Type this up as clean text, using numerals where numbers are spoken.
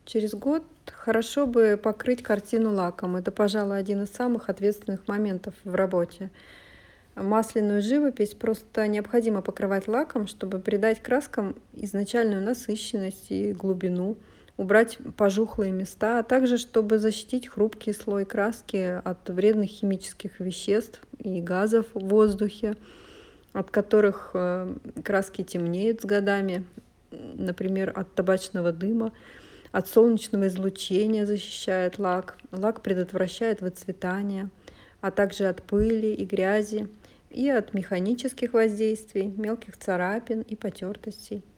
Через год хорошо бы покрыть картину лаком. Это, пожалуй, один из самых ответственных моментов в работе. Масляную живопись просто необходимо покрывать лаком, чтобы придать краскам изначальную насыщенность и глубину, убрать пожухлые места, а также чтобы защитить хрупкий слой краски от вредных химических веществ и газов в воздухе, от которых краски темнеют с годами, например, от табачного дыма. От солнечного излучения защищает лак. Лак предотвращает выцветание, а также от пыли и грязи, и от механических воздействий, мелких царапин и потертостей.